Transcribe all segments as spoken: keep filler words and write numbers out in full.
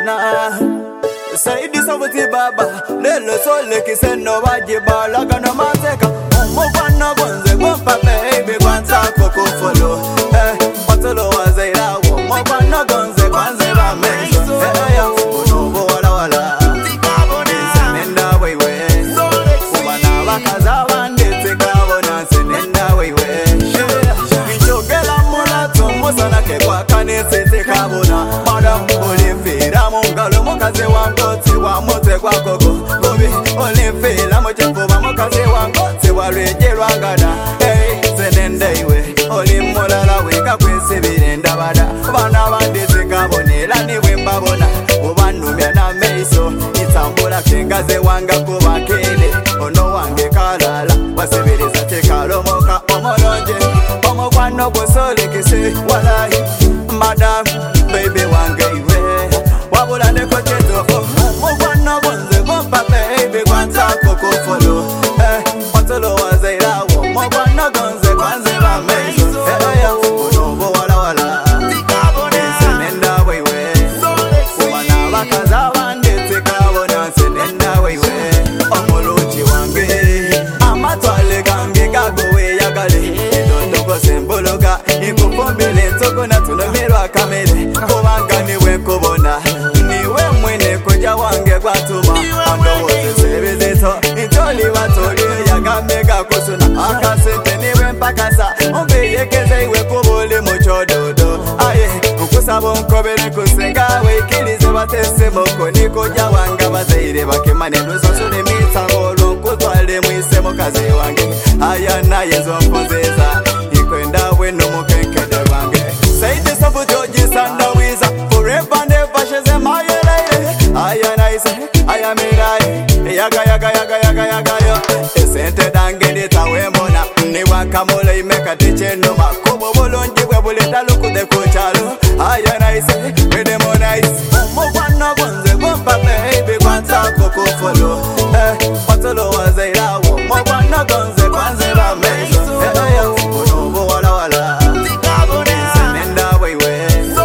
na Saidi sabuti baba lelo sole kiseno wajiba laga no mateka Mwana gonze gompa baby kwanza koko follow Eh, watolo wazaira wo Mwana gonze kwanze ba meso Eh, ya funo wala wala Senenda wewe Umana wakaza wandete kabona Senenda wewe Michogela mula tomo sana kekwa kane sete kabona Madam olifira mungalo mukaze wangoti wa mote kwa koko Gobi olifira mochefuba mukaze wangoti wa reje rwangada Hey, senenda iwe olimulala weka kwesibire ndabada Bana bandeze kabonela niwe mbabona Ubanumya na meiso itambula kengaze wanga kuba kele Ono wange kalala wasibiriza tekalomoka omolonje Omokwano gosole kise walahi Madam baby wange iwe Wabula neko cheto Omokwano gonze gompa baby kwanza koko follow Eh, watolo wazairawo Omokwano gonze kwanze ba meso Eh, ya unobo wala wala Senenda wewe Umana wakaza wandete kabona Senenda wewe Omolochi wange Amatwale gange gagowe yagale Idondoko sembologa Ikupombele toko na tunomirwa kamele Kubanga niwe kubona Niwe mwene kuja wange kwa tuma Ando wote sebezeto Intoli watoli yagamega kusuna Akasente niwe mpakasa Umbe yekeze iwe kubuli muchododo Aye, ukusabo nkobele kusenga Wikilize batese moko nikuja wanga Bazaire bakemane nusosule mitangolo Nkutwale mwise mukazi wange Aya na yezo mpunzeza Ikwenda weno mukenkede wange Saidi sofu joji sanda wiza Forever never sheze mayele Aya na ise, aya mirai Yaga yaga yaga yaga yaga yo Esente dange nitawe mona Ni wakamole imeka tiche noma Kubo bulunji webuleta lukude kuchalo Aya na ise, wede mona ise Mwana gonze gompa baby kwanza koko follow Eh, watolo wazairawo Mwana gonze kwanze ba meso Eh, ya unobo wala wala Senenda wewe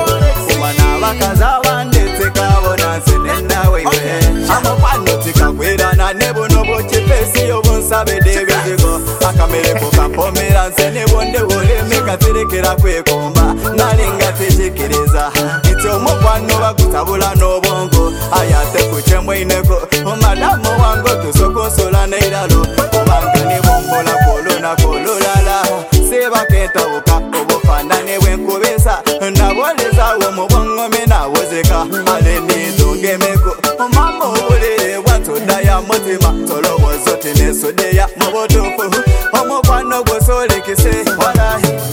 Umana wakaza wandete kabona Senenda wewe Amakwano tikakwirana nebo nobo chipesi yobunsabe debizigo Akamere kukampomera nse nebo ndewole meka tirekera kwekomba Nalinga tejikiriza Iti omukwano bakutabula n'obongo Ayate kuchemwe ineko Umadamu wango tusoko sola neiralo Kubanga nibombola kolona kololala Seba kenta uka obufana newe nkubesa Naboleza womubongo mena wozeka Ale nidungemeko Mama ubulire watoda ya mutima Tolo wazoti nesudeya mubotufu Omukwano gosole kise walahi